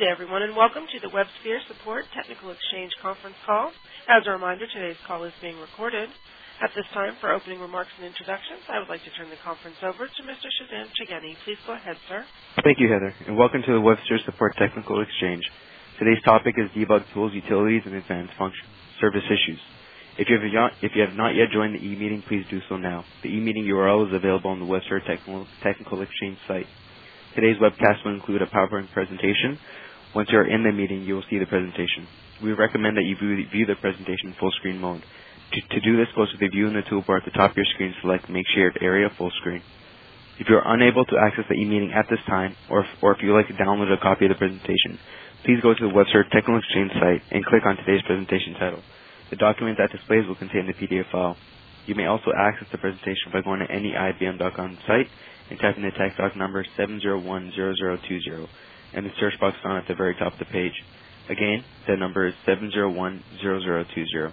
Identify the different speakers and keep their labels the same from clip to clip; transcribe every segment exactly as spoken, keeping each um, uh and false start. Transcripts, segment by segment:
Speaker 1: day, everyone, and welcome to the WebSphere Support Technical Exchange conference call. As a reminder, today's call is being recorded. At this time, for opening remarks and introductions, I would like to turn the conference over to Mister Shazan Chegeni. Please go ahead, sir.
Speaker 2: Thank you, Heather, and welcome to the WebSphere Support Technical Exchange. Today's topic is debug tools, utilities, and advanced function service issues. If you have not, if you have not yet joined the e-meeting, please do so now. The e-meeting U R L is available on the WebSphere Technical, Technical Exchange site. Today's webcast will include a PowerPoint presentation. Once you are in the meeting, you will see the presentation. We recommend that you view, view the presentation in full screen mode. To, to do this, go to the view in the toolbar at the top of your screen, select Make Shared Area Full Screen. If you are unable to access the e-meeting at this time, or if, or if you would like to download a copy of the presentation, please go to the WebSphere Technical Exchange site and click on today's presentation title. The document that displays will contain the P D F file. You may also access the presentation by going to any I B M dot com site and typing the text doc number seven zero one zero zero two zero and the search box found at the very top of the page. Again, the number is seven zero one zero zero two zero.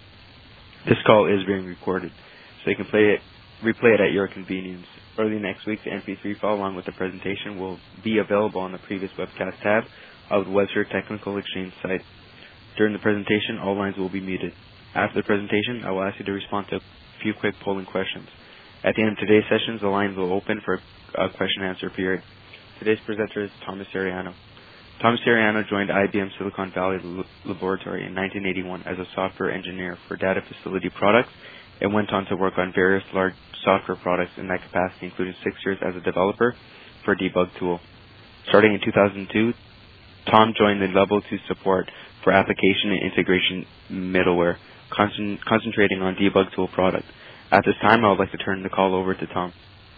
Speaker 2: This call is being recorded, so you can play it, replay it at your convenience. Early next week, the M P three file along with the presentation will be available on the previous webcast tab of the WebSphere Technical Exchange site. During the presentation, all lines will be muted. After the presentation, I will ask you to respond to a few quick polling questions. At the end of today's sessions, the lines will open for a question and answer period. Today's presenter is Thomas Ariano. Thomas Ariano joined I B M Silicon Valley Laboratory in nineteen eighty-one as a software engineer for data facility products and went on to work on various large software products in that capacity, including six years as a developer for a debug tool. Starting in two thousand two, Tom joined the Level two support for application and integration middleware, concent- concentrating on debug tool product. At this time, I would like to turn the call over to Tom.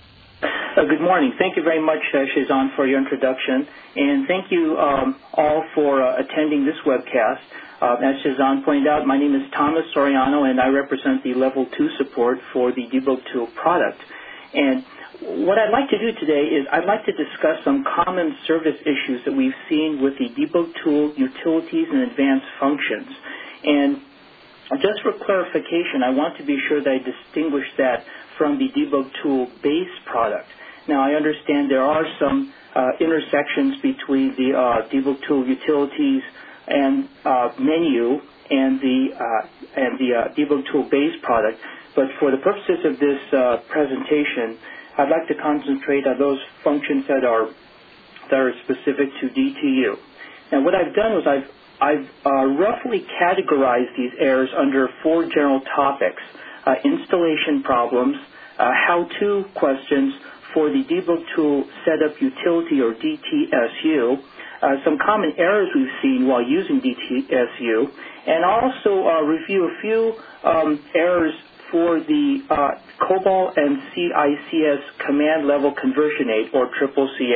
Speaker 3: Uh, good morning. Thank you very much, uh, Shazan, for your introduction, and thank you um, all for uh, attending this webcast. Uh, as Shazan pointed out, my name is Thomas Soriano, and I represent the Level two support for the debug tool product. And what I'd like to do today is I'd like to discuss some common service issues that we've seen with the debug tool, utilities, and advanced functions. And just for clarification, I want to be sure that I distinguish that from the debug tool base product. Now, I understand there are some uh, intersections between the uh, debug tool utilities and uh, menu and the uh, and the uh, debug tool base product. But for the purposes of this uh, presentation, I'd like to concentrate on those functions that are that are specific to D T U. Now, what I've done was I've I've uh, roughly categorized these errors under four general topics: uh, installation problems, uh, how-to questions for the debug tool setup utility or D T S U, uh, some common errors we've seen while using D T S U, and also uh, review a few um, errors for the uh, COBOL and C I C S command level conversion aid, or triple C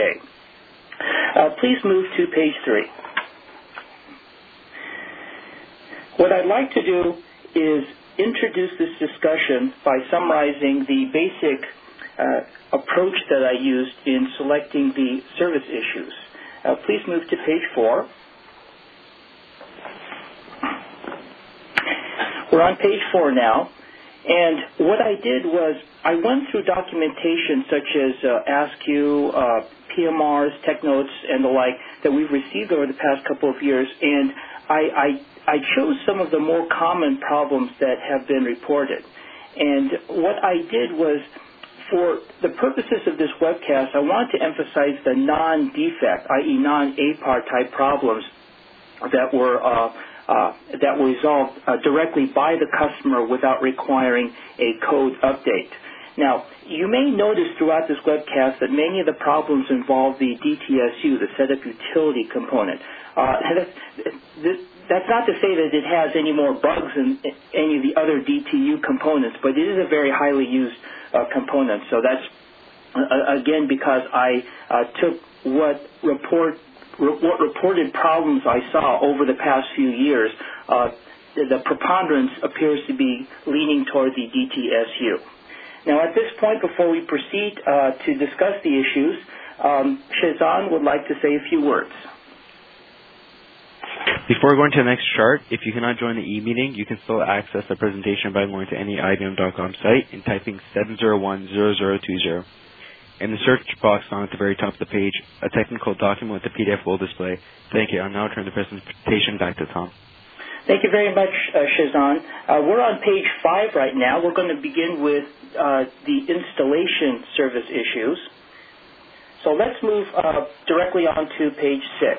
Speaker 3: A. Uh, please move to page three. What I'd like to do is introduce this discussion by summarizing the basic uh, approach that I used in selecting the service issues. Uh, please move to page four. We're on page four now. And what I did was I went through documentation such as uh, ASCII, uh, P M Rs, TechNotes, and the like that we've received over the past couple of years, and I, I, I chose some of the more common problems that have been reported. And what I did was, for the purposes of this webcast, I wanted to emphasize the non-defect, that is non-A P A R type problems that were uh, Uh, that were resolved uh, directly by the customer without requiring a code update. Now, you may notice throughout this webcast that many of the problems involve the D T S U, the setup utility component. Uh, that's, that's not to say that it has any more bugs than any of the other D T U components, but it is a very highly used uh, component. So that's, uh, again, because I uh, took what report what reported problems I saw over the past few years, uh, the preponderance appears to be leaning toward the D T S U. Now, at this point, before we proceed uh, to discuss the issues, um, Shazan would like to say a few words.
Speaker 2: Before going to the next chart, if you cannot join the e-meeting, you can still access the presentation by going to any I B M dot com site and typing seven zero one zero zero two zero. In the search box on at the very top of the page, a technical document with a P D F will display. Thank you. I'll now turn the presentation back to Tom.
Speaker 3: Thank you very much, uh, Shazan. Uh, we're on page five right now. We're going to begin with uh, the installation service issues. So let's move uh, directly on to page six.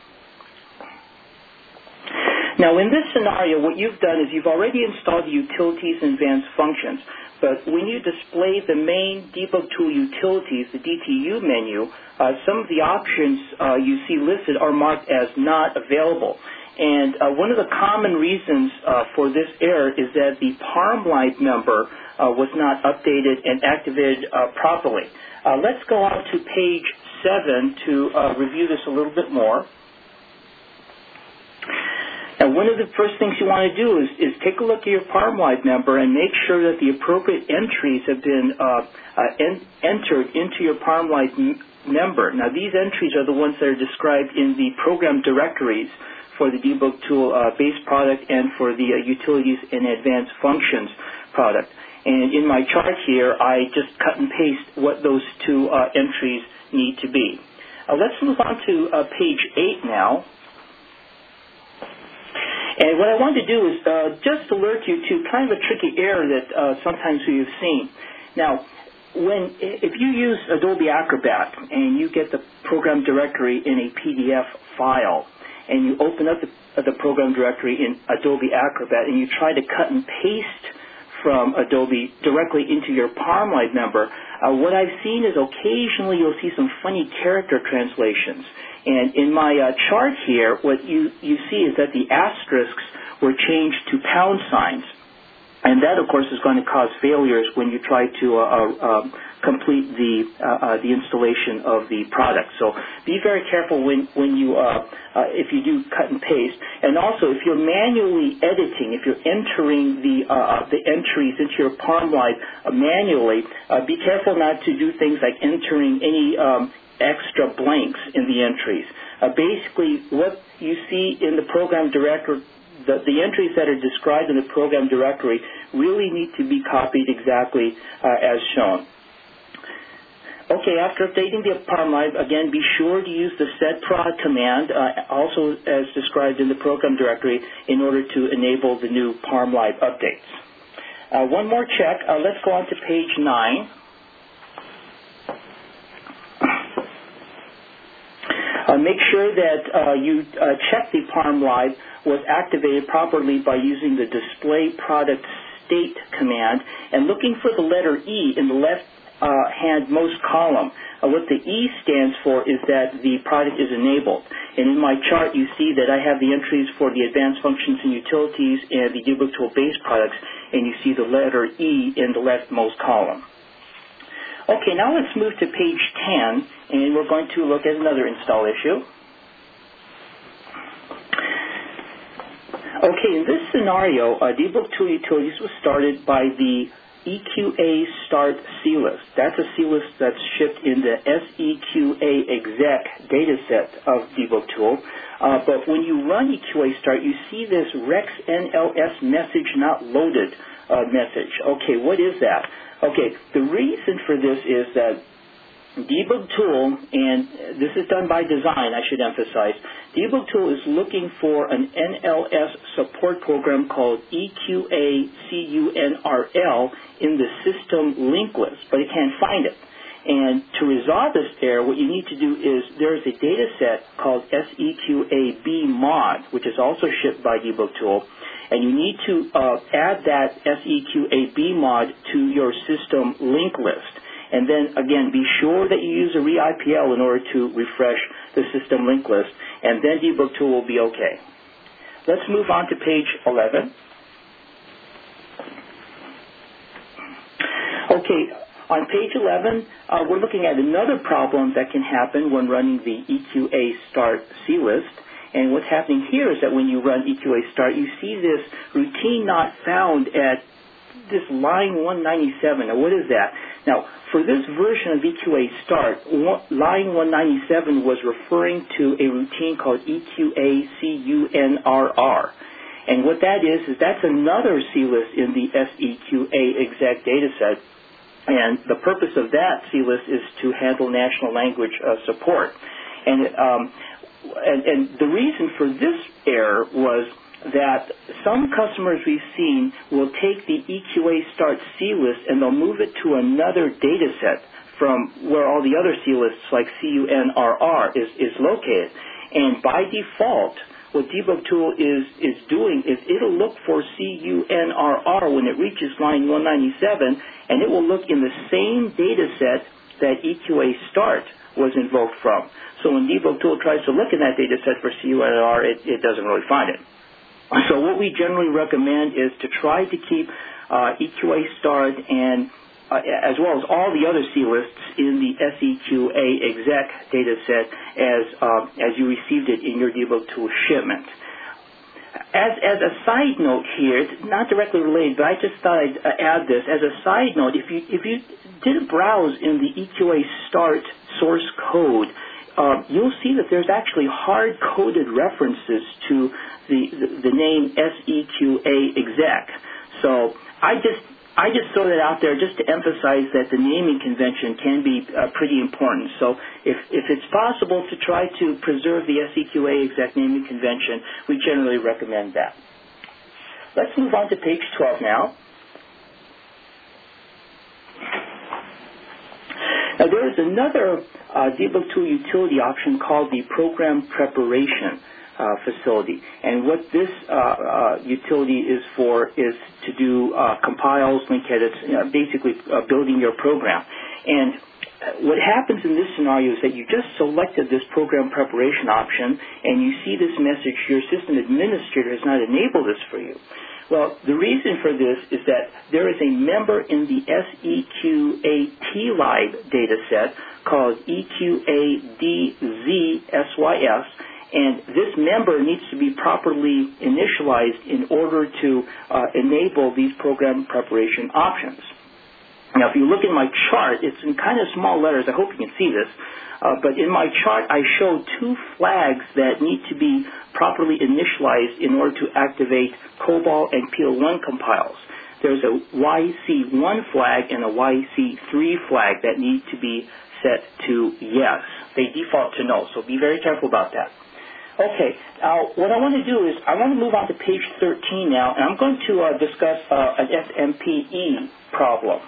Speaker 3: Now, in this scenario, what you've done is you've already installed the utilities and advanced functions. But when you display the main debug tool utilities, the D T U menu, uh, some of the options uh, you see listed are marked as not available. And uh, one of the common reasons uh, for this error is that the ParmLive number uh, was not updated and activated uh, properly. Uh, let's go on to page seven to uh, review this a little bit more. And one of the first things you want to do is, is take a look at your ParmLive number and make sure that the appropriate entries have been uh, uh, en entered into your ParmLive number. Now, these entries are the ones that are described in the program directories for the debug tool uh, base product and for the uh, utilities and advanced functions product. And in my chart here, I just cut and paste what those two uh, entries need to be. Uh, let's move on to uh, page eight now. And what I want to do is uh, just alert you to kind of a tricky error that uh, sometimes we've seen. Now, when if you use Adobe Acrobat and you get the program directory in a P D F file, and you open up the, uh, the program directory in Adobe Acrobat and you try to cut and paste from Adobe directly into your ParmLive number, uh, what I've seen is occasionally you'll see some funny character translations. And in my uh, chart here, what you, you see is that the asterisks were changed to pound signs. And that, of course, is going to cause failures when you try to uh, uh, complete the uh, uh, the installation of the product. So be very careful when when you uh, uh, if you do cut and paste, and also if you're manually editing, if you're entering the uh, the entries into your ParmLive uh, manually, uh, be careful not to do things like entering any um, extra blanks in the entries. Uh, basically, what you see in the program directory. The, the entries that are described in the program directory really need to be copied exactly uh, as shown. Okay, after updating the ParmLive, again, be sure to use the setprod command, uh, also as described in the program directory, in order to enable the new ParmLive updates. Uh, one more check. Uh, let's go on to page nine. Uh, make sure that uh, you uh, check the ParmLive was activated properly by using the display product state command and looking for the letter E in the left uh, hand most column. Uh, what the E stands for is that the product is enabled. And in my chart you see that I have the entries for the advanced functions and utilities and the debug tool base products, and you see the letter E in the leftmost column. Okay, now let's move to page ten, and we're going to look at another install issue. Okay, in this scenario, uh, debug tool utilities was started by the E Q A start C list. That's a C list that's shipped in the S E Q A exec dataset of debug tool. Uh, but when you run E Q A start, you see this rex N L S message not loaded uh, message. Okay, what is that? Okay, the reason for this is that debug tool, and this is done by design, I should emphasize, debug tool is looking for an N L S support program called E Q A C U N R L in the system link list, but it can't find it. And to resolve this error, what you need to do is there is a data set called S E Q A B mod, which is also shipped by debug tool, and you need to uh, add that S E Q A B mod to your system link list. And then, again, be sure that you use a re I P L in order to refresh the system link list, and then debug tool will be okay. Let's move on to page eleven. Okay, on page eleven, uh, we're looking at another problem that can happen when running the E Q A start C list. And what's happening here is that when you run E Q A start, you see this routine not found at this line one ninety-seven. Now, what is that? Now, for this version of E Q A start, line one ninety-seven was referring to a routine called E Q A C U N R R. And what that is, is that's another C list in the S E Q A exec dataset. And the purpose of that C list is to handle national language uh, support. And, um, and, and the reason for this error was that some customers we've seen will take the E Q A Start C list and they'll move it to another data set from where all the other C lists like C U N R R is, is located. And by default, what Debug Tool is, is doing is it'll look for C U N R R when it reaches line one ninety-seven, and it will look in the same data set that E Q A Start was invoked from. So when Debug Tool tries to look in that data set for C U N R R, it, it doesn't really find it. So what we generally recommend is to try to keep uh, E Q A Start and uh, as well as all the other C lists in the S E Q A exec data set as, uh, as you received it in your Debug Tool shipment. As, as a side note here, it's not directly related, but I just thought I'd uh, add this. As a side note, if you, if you did a browse in the E Q A Start source code, Uh, you'll see that there's actually hard-coded references to the, the, the name S E Q A exec. So I just I just throw that out there just to emphasize that the naming convention can be uh, pretty important. So if, if it's possible to try to preserve the S E Q A exec naming convention, we generally recommend that. Let's move on to page twelve now. Now, there is another uh, Debug Tool utility option called the Program Preparation uh, Facility. And what this uh, uh, utility is for is to do uh, compiles, link edits, you know, basically uh, building your program. And what happens in this scenario is that you just selected this program preparation option, and you see this message, your system administrator has not enabled this for you. Well, the reason for this is that there is a member in the S E Q A T-Lib data set called E Q A D Z S Y S, and this member needs to be properly initialized in order to uh, enable these program preparation options. Now, if you look in my chart, it's in kind of small letters. I hope you can see this. Uh, but in my chart, I show two flags that need to be properly initialized in order to activate COBOL and P L one compiles. There's a Y C one flag and a Y C three flag that need to be set to yes. They default to no, so be very careful about that. Okay, now what I want to do is I want to move on to page thirteen now, and I'm going to uh, discuss uh, an S M P E problem.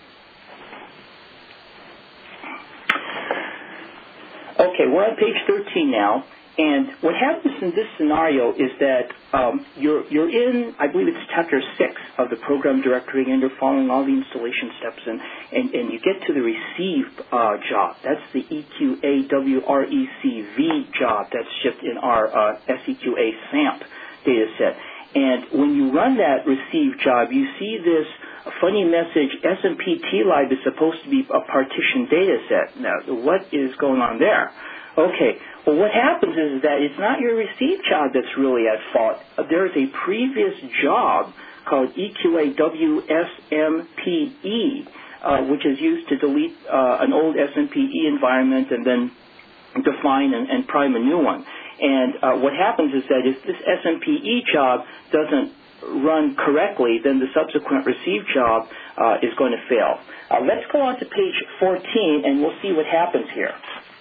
Speaker 3: Okay, we're on page thirteen now, and what happens in this scenario is that um, you're, you're in, I believe it's chapter six of the program directory, and you're following all the installation steps, and, and, and you get to the receive uh, job. That's the E Q A W R E C V job that's shipped in our uh, S E Q A SAMP data set. And when you run that receive job, you see this a funny message, S M P T-Lib is supposed to be a partition data set. Now, what is going on there? Okay, well, what happens is that it's not your receive job that's really at fault. There is a previous job called E Q A W S M P E, uh, which is used to delete uh, an old S M P E environment and then define and, and prime a new one. And uh, what happens is that if this S M P E job doesn't run correctly, then the subsequent receive job uh, is going to fail. Uh, let's go on to page fourteen, and we'll see what happens here.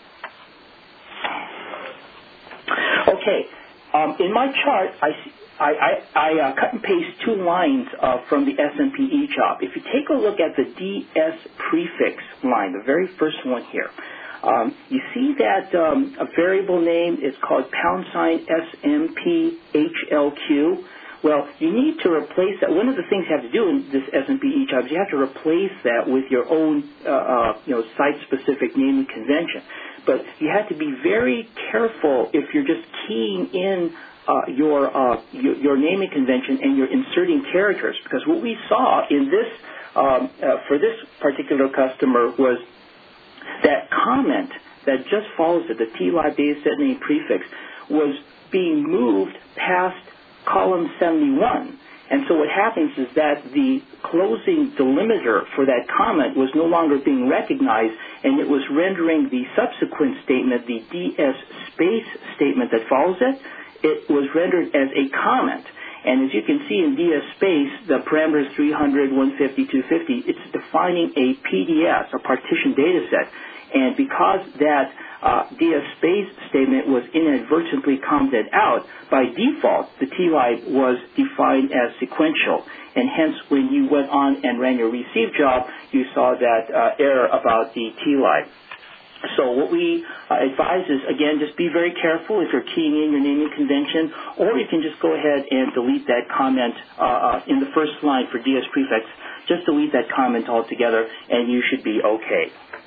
Speaker 3: Okay, um, in my chart, I, I, I, I uh, cut and paste two lines uh, from the S M P E job. If you take a look at the D S prefix line, the very first one here, Um, you see that um, a variable name is called pound sign S M P H L Q. Well, you need to replace that. One of the things you have to do in this S M P E job is you have to replace that with your own, uh, uh, you know, site-specific naming convention. But you have to be very careful if you're just keying in uh, your, uh, your your naming convention and you're inserting characters, because what we saw in this um, uh, for this particular customer was that comment that just follows it, the T-Lib data set name prefix, was being moved past column seventy-one. And so what happens is that the closing delimiter for that comment was no longer being recognized, and it was rendering the subsequent statement, the D S space statement that follows it, it was rendered as a comment. And as you can see in D S space, the parameters three hundred, one fifty, two fifty, it's defining a P D S, a partition data set. And because that uh, D S space statement was inadvertently commented out, by default, the T L I was defined as sequential. And hence, when you went on and ran your receive job, you saw that uh, error about the T L I. So what we uh, advise is, again, just be very careful if you're keying in your naming convention, or you can just go ahead and delete that comment uh, in the first line for D S prefix. Just delete that comment altogether, and you should be okay.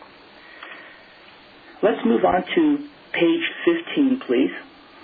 Speaker 3: Let's move on to page fifteen, please.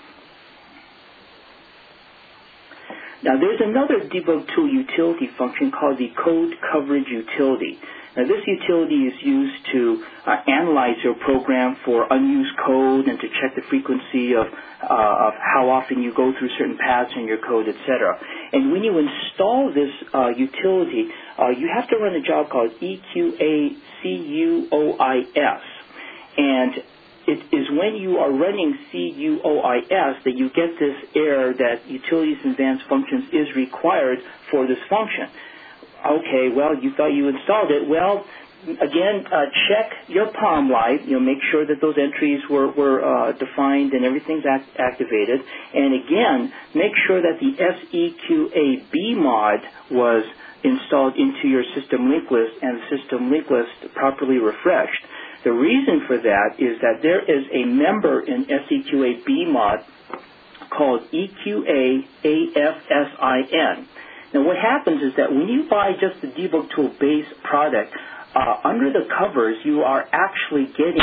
Speaker 3: Now, there's another debug tool utility function called the code coverage utility. Now, this utility is used to uh, analyze your program for unused code and to check the frequency of, uh, of how often you go through certain paths in your code, et cetera. And when you install this uh, utility, uh, you have to run a job called E Q A C U O I S. And it is when you are running C U O I S that you get this error that utilities and advanced functions is required for this function. Okay, well, you thought you installed it. Well, again, uh, check your Palm Live. You know, make sure that those entries were, were uh, defined and everything's act activated. And again, make sure that the S E Q A B mod was installed into your system link list and the system link list properly refreshed. The reason for that is that there is a member in S E Q A B mod called E Q A A F S I N. Now, what happens is that when you buy just the debug tool base product, uh, under the covers, you are actually getting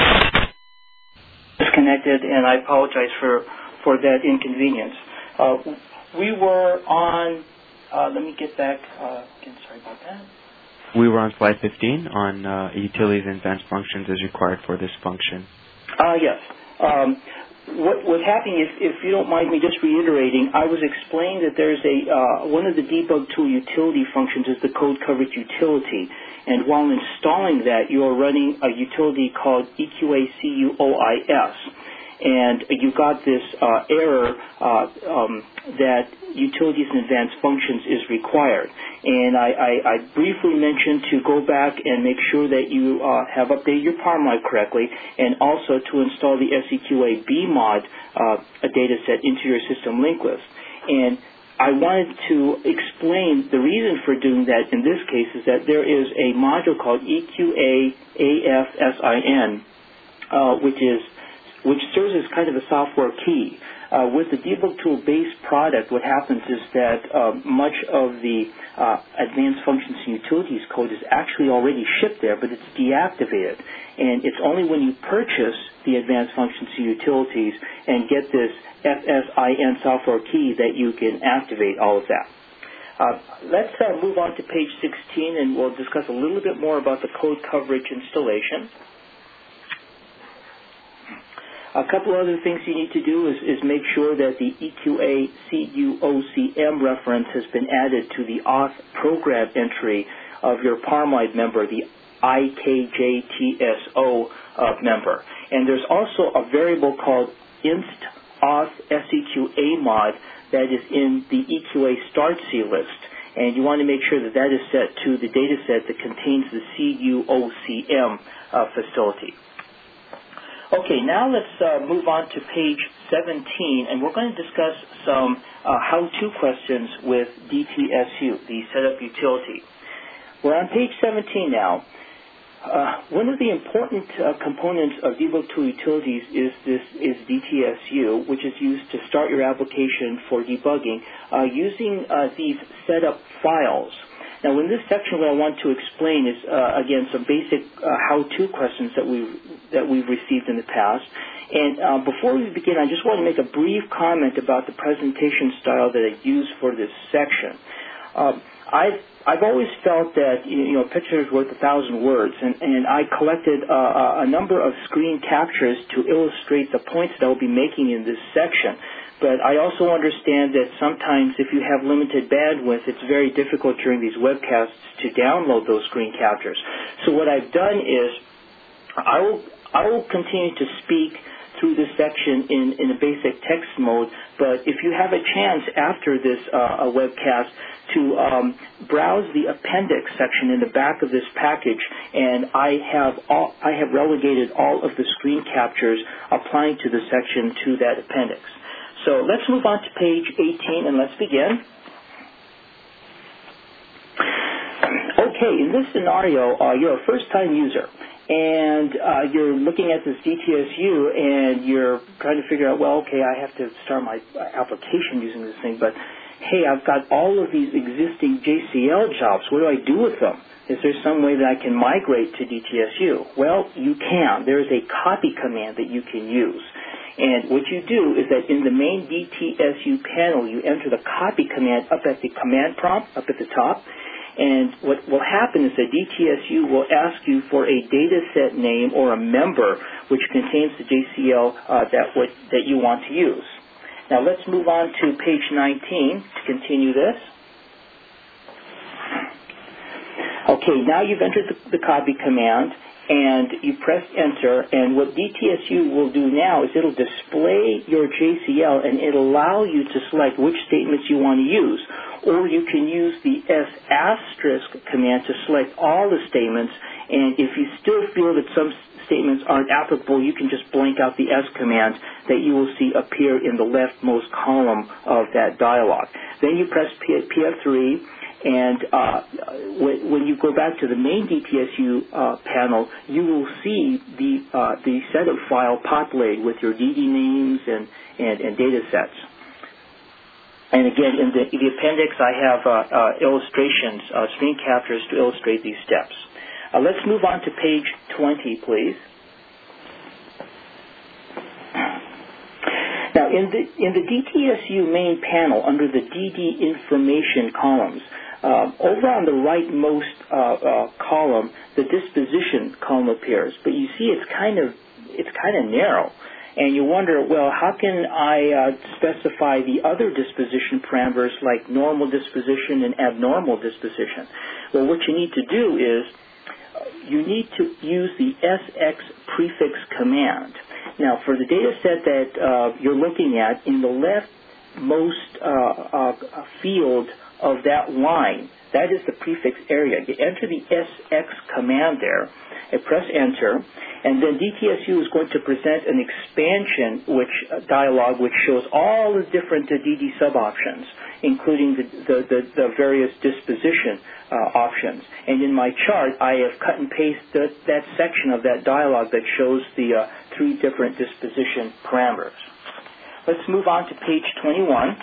Speaker 3: disconnected, and I apologize for, for that inconvenience. Uh, we were on, uh, let me get back, uh, again, sorry about that.
Speaker 2: We were on slide fifteen on uh, utilities and advanced functions as required for this function.
Speaker 3: Uh, yes. Um, what, what's happening, if, if you don't mind me just reiterating, I was explaining that there's a uh, one of the debug tool utility functions is the code coverage utility. And while installing that, you are running a utility called E Q A C U O I S. And you got this uh, error uh, um, that utilities and advanced functions is required. And I, I, I briefly mentioned to go back and make sure that you uh, have updated your Palm Live correctly, and also to install the S E Q A B mod uh, a data set into your system link list. And I wanted to explain the reason for doing that in this case is that there is a module called E Q A A F S I N, uh, which is which serves as kind of a software key. Uh, with the debug tool base product, what happens is that uh, much of the uh, advanced functions and utilities code is actually already shipped there, but it's deactivated. And it's only when you purchase the advanced functions and utilities and get this F S I N software key that you can activate all of that. Uh, let's uh, move on to page sixteen, and we'll discuss a little bit more about the code coverage installation. A couple other things you need to do is, is make sure that the E Q A C U O C M reference has been added to the auth program entry of your Palm Live member, the I K J T S O uh, member. And there's also a variable called inst auth S E Q A mod that is in the E Q A start C list. And you want to make sure that that is set to the data set that contains the C U O C M uh, facility. Okay, now let's uh, move on to page seventeen, and we're going to discuss some uh, how-to questions with D T S U, the setup utility. We're on page seventeen now. Uh, one of the important uh, components of debug tool utilities is this is D T S U, which is used to start your application for debugging uh, using uh, these setup files. Now, in this section, what I want to explain is, uh, again, some basic uh, how-to questions that we've, that we've received in the past. And uh, before we begin, I just want to make a brief comment about the presentation style that I use for this section. Uh, I've, I've always felt that, you know, picture is worth a thousand words, and, and I collected uh, a number of screen captures to illustrate the points that I'll be making in this section. But I also understand that sometimes if you have limited bandwidth, it's very difficult during these webcasts to download those screen captures. So what I've done is I will, I will continue to speak through this section in, in a basic text mode, but if you have a chance after this uh, webcast to um, browse the appendix section in the back of this package, and I have all, I have relegated all of the screen captures applying to the section to that appendix. So let's move on to page eighteen and let's begin. Okay, in this scenario, uh, you're a first-time user, and uh, you're looking at this D T S U, and you're trying to figure out, well, okay, I have to start my application using this thing, but hey, I've got all of these existing J C L jobs. What do I do with them? Is there some way that I can migrate to D T S U? Well, you can. There is a copy command that you can use. And what you do is that in the main D T S U panel, you enter the copy command up at the command prompt, up at the top. And what will happen is that D T S U will ask you for a data set name or a member which contains the J C L uh, that, what, that you want to use. Now let's move on to page nineteen to continue this. Okay, now you've entered the, the copy command, and you press enter, and what D T S U will do now is it'll display your J C L, and it'll allow you to select which statements you want to use. Or you can use the S asterisk command to select all the statements, and if you still feel that some statements aren't applicable, you can just blank out the S command that you will see appear in the leftmost column of that dialog. Then you press P F three, and uh, when you go back to the main D T S U uh, panel, you will see the uh, the set of file populated with your D D names and, and, and data sets. And again, in the, in the appendix, I have uh, uh, illustrations, uh, screen captures to illustrate these steps. Uh, let's move on to page twenty, please. Now, in the, in the D T S U main panel, under the D D information columns, uh, over on the rightmost uh, uh, column, the disposition column appears. But you see, it's kind of it's kind of narrow. And you wonder, well, how can I uh, specify the other disposition parameters like normal disposition and abnormal disposition? Well, what you need to do is uh, you need to use the S X prefix command. Now, for the data set that uh, you're looking at, in the leftmost uh, uh, field of that line, that is the prefix area. You enter the S X command there and press enter, and then D T S U is going to present an expansion which uh, dialog which shows all the different uh, D D sub-options, including the, the, the, the various disposition uh, options. And in my chart, I have cut and pasted that section of that dialog that shows the uh, three different disposition parameters. Let's move on to page twenty-one.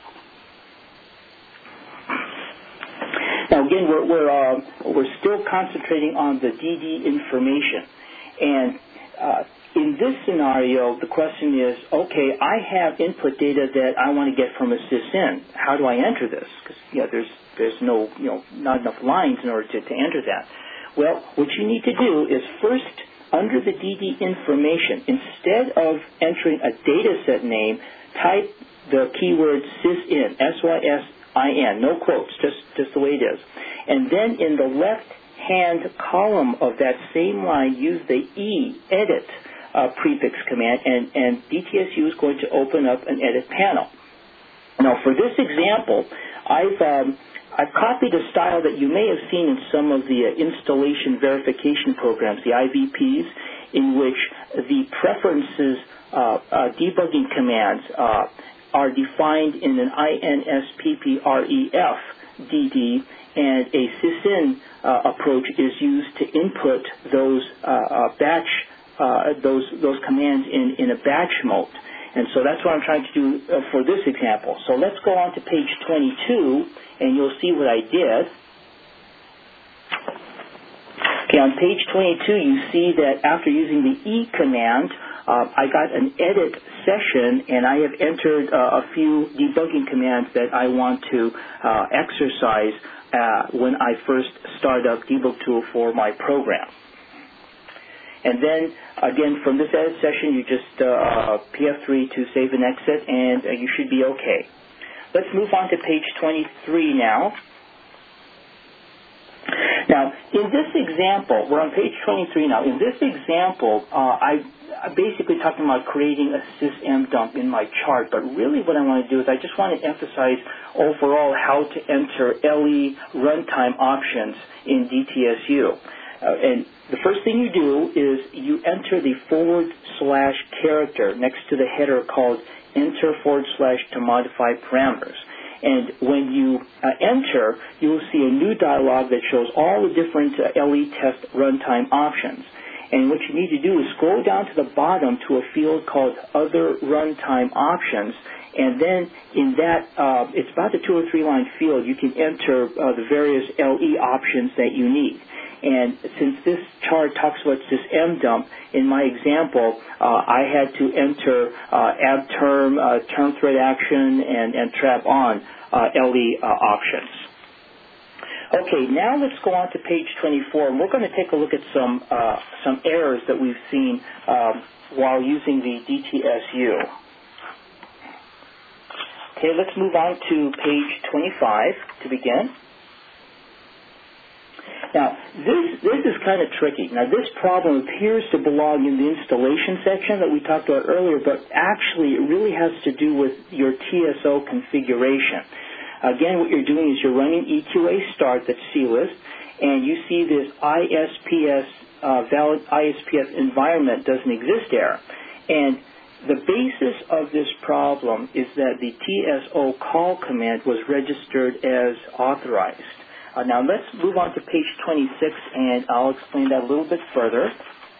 Speaker 3: Now, again, we're, we're, uh, we're still concentrating on the D D information. And uh, in this scenario, the question is, okay, I have input data that I want to get from a sysin. How do I enter this? Because you know, there's, there's no, you know, not enough lines in order to, to enter that. Well, what you need to do is first, under the D D information, instead of entering a data set name, type the keyword sysin, S Y S I N, no quotes, just, just the way it is. And then in the left-hand column of that same line, use the E, edit uh, prefix command, and, and D T S U is going to open up an edit panel. Now, for this example, I've, um, I've copied a style that you may have seen in some of the uh, installation verification programs, the I V Ps, in which the preferences uh, uh, debugging commands uh, are defined in an INSPPREF D D, and a sysin uh, approach is used to input those uh, uh, batch uh, those those commands in, in a batch mode. And so that's what I'm trying to do uh, for this example. So let's go on to page twenty-two, and you'll see what I did. Okay, on page twenty-two, you see that after using the E command, uh, I got an edit session, and I have entered uh, a few debugging commands that I want to uh, exercise uh, when I first start up Debug Tool for my program. And then, again, from this edit session, you just uh, P F three to save and exit, and uh, you should be okay. Let's move on to page twenty-three now. Now, in this example, we're on page twenty-three now. In this example, uh, I basically talking about creating a sysm dump in my chart, but really what I want to do is I just want to emphasize overall how to enter L E runtime options in D T S U. Uh, and the first thing you do is you enter the forward slash character next to the header called enter forward slash to modify parameters. And when you uh, enter, you will see a new dialog that shows all the different uh, L E test runtime options. And what you need to do is scroll down to the bottom to a field called Other Runtime Options. And then in that, uh, it's about a two or three line field, you can enter uh, the various L E options that you need. And since this chart talks about sysmdump, in my example, uh, I had to enter uh, abterm, uh, term thread action, and, and trap on uh, L E uh, options. Okay, now let's go on to page twenty-four, and we're going to take a look at some uh, some errors that we've seen um, while using the D T S U. Okay, let's move on to page twenty-five to begin. Now, this this is kind of tricky. Now, this problem appears to belong in the installation section that we talked about earlier, but actually it really has to do with your T S O configuration. Again, what you're doing is you're running E Q A start, that's C list, and you see this I S P S, uh, valid I S P S environment doesn't exist there. And the basis of this problem is that the T S O call command was registered as authorized. Uh, now let's move on to page twenty-six, and I'll explain that a little bit further.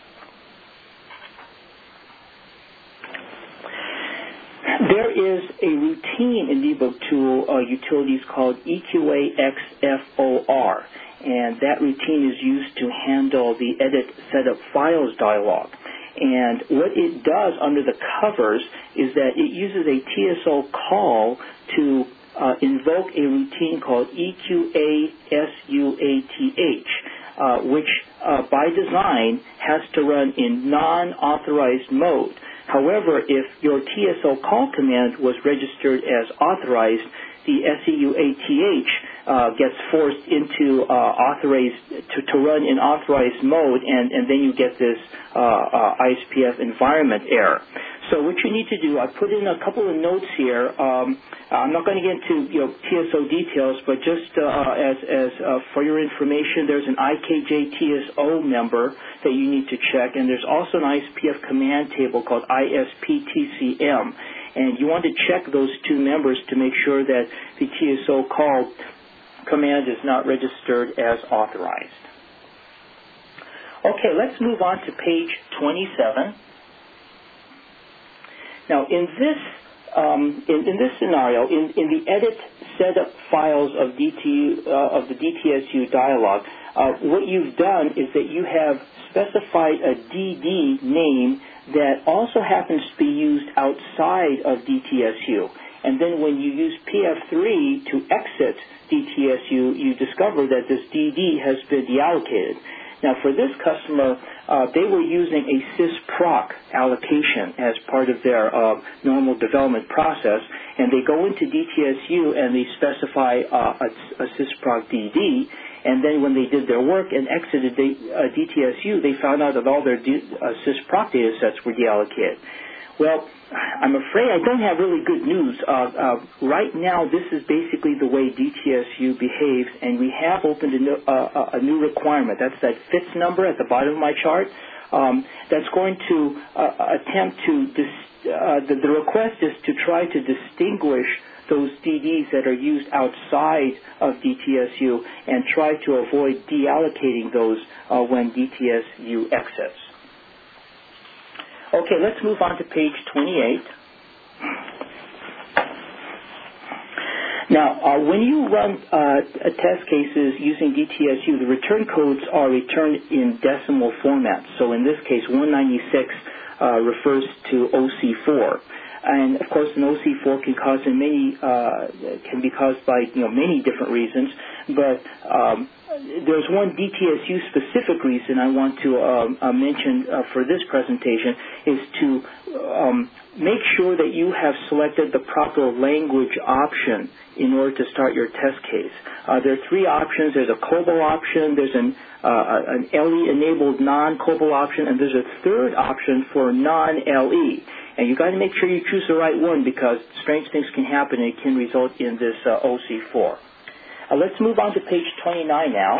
Speaker 3: There is a routine in debug tool uh, utilities called E Q A X F O R, and that routine is used to handle the edit setup files dialog. And what it does under the covers is that it uses a T S O call to uh, invoke a routine called E Q A S U A T H, uh, which uh, by design has to run in non-authorized mode. However, if your T S O call command was registered as authorized, the S E U A T H uh, gets forced into uh, authorized to, to run in authorized mode, and, and then you get this uh, uh, I S P F environment error. So what you need to do, I put in a couple of notes here. Um, I'm not going to get into you know, T S O details, but just uh, as, as uh, for your information, there's an I K J T S O member that you need to check, and there's also an I S P F command table called I S P T C M. And you want to check those two members to make sure that the T S O call command is not registered as authorized. Okay, let's move on to page twenty-seven. Now, in this um, in, in this scenario, in, in the edit setup files of D T uh, of the D T S U dialog, uh, what you've done is that you have specified a D D name that also happens to be used outside of D T S U. And then when you use P F three to exit D T S U, you discover that this D D has been deallocated. Now, for this customer, uh, they were using a sysproc allocation as part of their uh, normal development process, and they go into D T S U and they specify uh, a, a sysproc D D, and then when they did their work and exited the, uh, D T S U, they found out that all their D, uh, sysproc data sets were deallocated. Well, I'm afraid I don't have really good news. Uh, uh, right now, this is basically the way D T S U behaves, and we have opened a new, uh, a new requirement. That's that F I T S number at the bottom of my chart. Um, that's going to uh, attempt to, dis- uh, the, the request is to try to distinguish those D Ds that are used outside of D T S U and try to avoid deallocating those uh, when D T S U exits. Okay, let's move on to page twenty-eight. Now, uh, when you run uh, test cases using D T S U, the return codes are returned in decimal format. So in this case, one ninety-six uh, refers to O C four. And of course, an O C four can cause in many uh, can be caused by you know many different reasons, but um, there's one D T S U specific reason I want to um, uh, mention uh, for this presentation is to um, make sure that you have selected the proper language option in order to start your test case. Uh, there are three options. There's a COBOL option, there's an, uh, an L E-enabled non-COBOL option, and there's a third option for non-L E. And you've got to make sure you choose the right one because strange things can happen and it can result in this uh, O C four. Uh, let's move on to page twenty-nine now.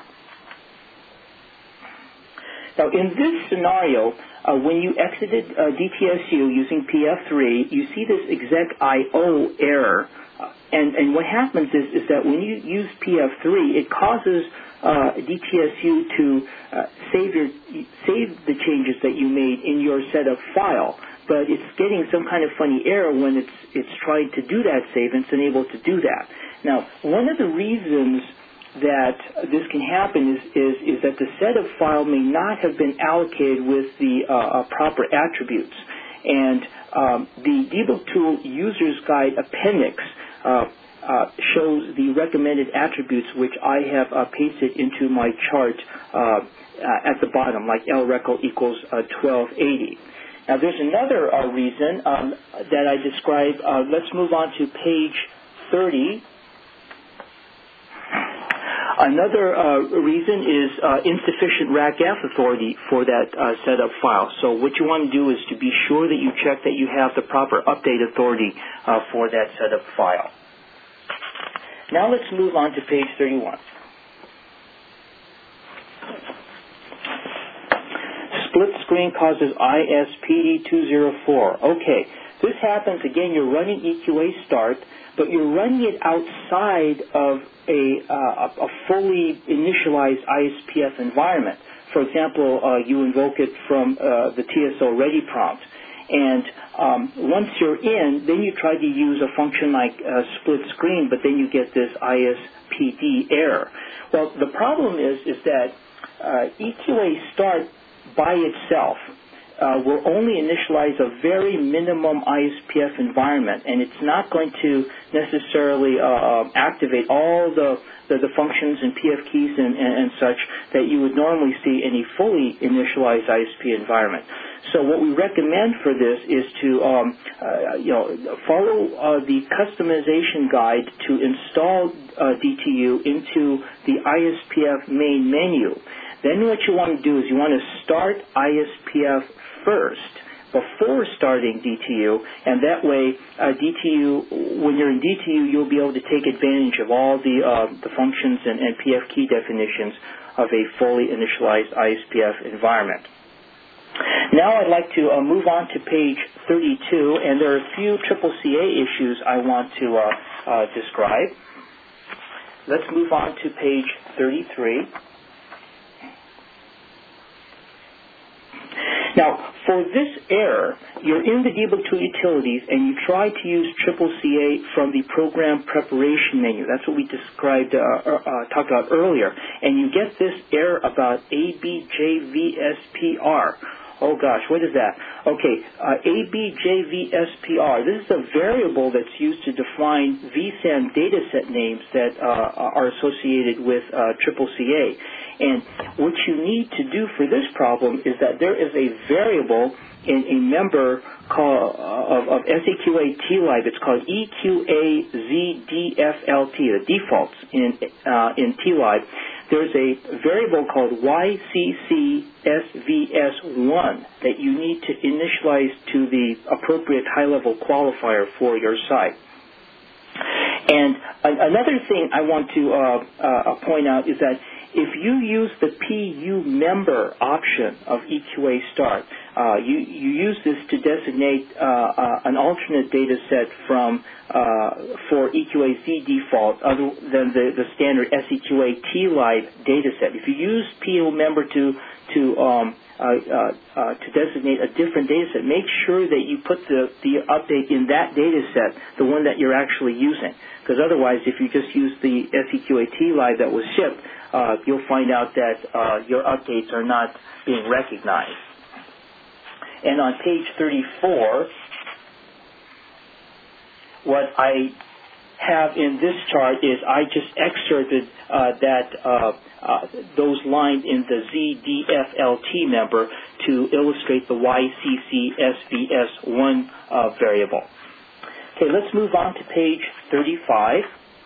Speaker 3: Now, in this scenario, uh, when you exited uh, D T S U using P F three, you see this exec I O error. Uh, and, and what happens is, is that when you use P F three, it causes uh, D T S U to uh, save, your, save the changes that you made in your setup file. But it's getting some kind of funny error when it's, it's trying to do that save and it's unable to do that. Now, one of the reasons that this can happen is, is, is that the setup file may not have been allocated with the uh, proper attributes. And um, the debug tool user's guide appendix uh, uh, shows the recommended attributes, which I have uh, pasted into my chart uh, uh, at the bottom, like L record equals uh, twelve eighty. Now, there's another uh, reason um, that I describe. Uh, let's move on to page thirty. Another uh, reason is uh, insufficient R A C F authority for that uh, setup file. So what you want to do is to be sure that you check that you have the proper update authority uh, for that setup file. Now let's move on to page thirty-one. Split screen causes I S P D two oh four. Okay, this happens, again, you're running E Q A start, but you're running it outside of a, uh, a fully initialized I S P F environment. For example, uh, you invoke it from uh, the T S O ready prompt. And um, once you're in, then you try to use a function like uh, split screen, but then you get this I S P D error. Well, the problem is, is that uh, E Q A start by itself uh, will only initialize a very minimum I S P F environment, and it's not going to necessarily uh, activate all the, the, the functions and P F keys and, and, and such that you would normally see in a fully initialized I S P environment. So what we recommend for this is to um, uh, you know, follow uh, the customization guide to install uh, D T U into the I S P F main menu. Then what you want to do is you want to start I S P F first before starting D T U, and that way uh, D T U, when you're in D T U, you'll be able to take advantage of all the, uh, the functions and, and P F key definitions of a fully initialized I S P F environment. Now I'd like to uh, move on to page thirty-two, and there are a few triple C A issues I want to uh, uh, describe. Let's move on to page thirty-three. Now, for this error, you're in the debug tool utilities and you try to use triple C A from the program preparation menu. That's what we described, uh, uh, talked about earlier. And you get this error about A B J V S P R. Oh gosh, what is that? Okay, uh, A B J V S P R. This is a variable that's used to define V SAM dataset names that uh, are associated with uh, triple C A. And what you need to do for this problem is that there is a variable in a member called, uh, of, of S E Q A T-Lib. It's called E Q A Z D F L T, the defaults in, uh, in T-Lib. There's a variable called Y C C S V S one that you need to initialize to the appropriate high-level qualifier for your site. And another thing I want to uh, uh, point out is that if you use the P U member option of E Q A start, uh, you, you use this to designate uh, uh, an alternate data set from uh, for E Q A Z default other than the, the standard S E Q A T-Lib data set. If you use P U member to to um, uh, uh, uh, to designate a different data set, make sure that you put the, the update in that data set, the one that you're actually using. Because otherwise, if you just use the S E Q A T-Lib that was shipped, uh, you'll find out that uh, your updates are not being recognized. And on page thirty-four, what I have in this chart is I just excerpted uh, that uh, uh, those lines in the Z D F L T number to illustrate the Y C C S V S one uh, variable. Okay, let's move on to page thirty-five.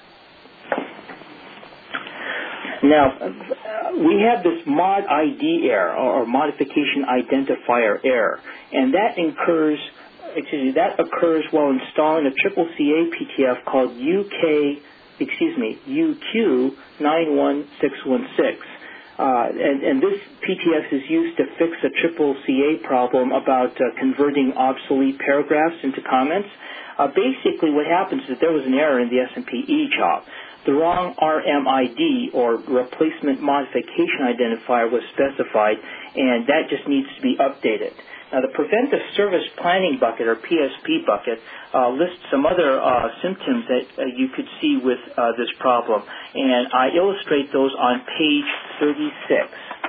Speaker 3: Now, we have this mod I D error, or modification identifier error, and that occurs, excuse me, that occurs while installing a triple C A P T F called U K, excuse me, U Q nine one six one six. Uh, and, and this P T F is used to fix a triple C A problem about uh, converting obsolete paragraphs into comments. Uh, basically, what happens is there was an error in the S M P E job. The wrong R M I D, or replacement modification identifier, was specified, and that just needs to be updated. Now, the Preventive Service Planning bucket, or P S P bucket, uh, lists some other uh, symptoms that uh, you could see with uh, this problem, and I illustrate those on page thirty-six.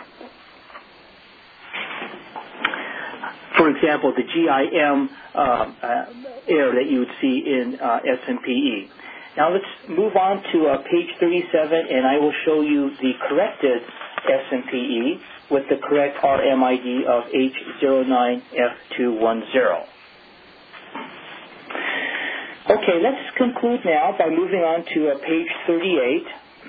Speaker 3: For example, the G I M uh, uh, error that you would see in uh, S M P E. Now let's move on to uh, page thirty-seven, and I will show you the corrected S M P E with the correct R M I D of H zero nine F two one zero. Okay, let's conclude now by moving on to uh, page thirty-eight.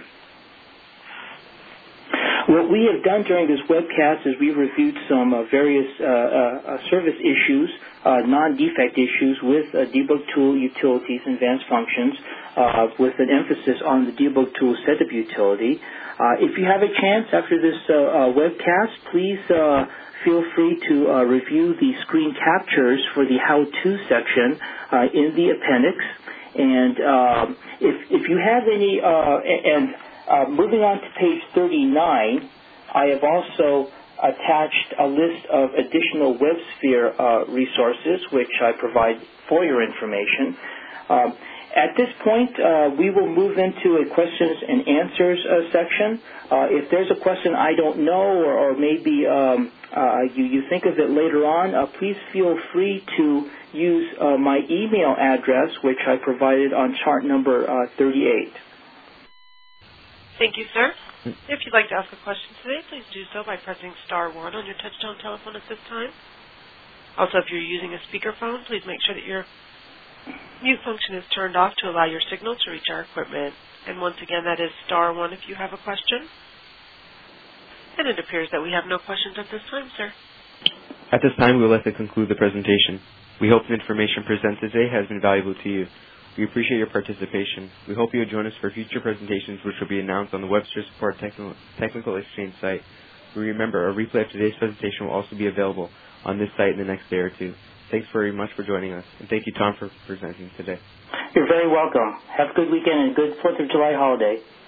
Speaker 3: What we have done during this webcast is we've reviewed some uh, various uh, uh, service issues, uh, non-defect issues with uh, debug tool utilities and advanced functions, uh, with an emphasis on the debug tool setup utility. Uh, if you have a chance after this uh, uh, webcast, please uh, feel free to uh, review the screen captures for the how-to section uh, in the appendix. And uh, if, if you have any, uh, and Uh, moving on to page thirty-nine, I have also attached a list of additional WebSphere uh, resources, which I provide for your information. Uh, at this point, uh, we will move into a questions and answers uh, section. Uh, if there's a question I don't know, or, or maybe um, uh, you, you think of it later on, uh, please feel free to use uh, my email address, which I provided on chart number uh, thirty-eight.
Speaker 1: Thank you, sir. If you'd like to ask a question today, please do so by pressing star one on your touch-tone telephone at this time. Also, if you're using a speakerphone, please make sure that your mute function is turned off to allow your signal to reach our equipment. And once again, that is star one if you have a question. And it appears that we have no questions at this time, sir.
Speaker 2: At this time, we would like to conclude the presentation. We hope the information presented today has been valuable to you. We appreciate your participation. We hope you will join us for future presentations, which will be announced on the Webster Support Technical, Technical Exchange site. We remember, a replay of today's presentation will also be available on this site in the next day or two. Thanks very much for joining us, and thank you, Tom, for presenting today.
Speaker 3: You're very welcome. Have a good weekend and a good fourth of July holiday.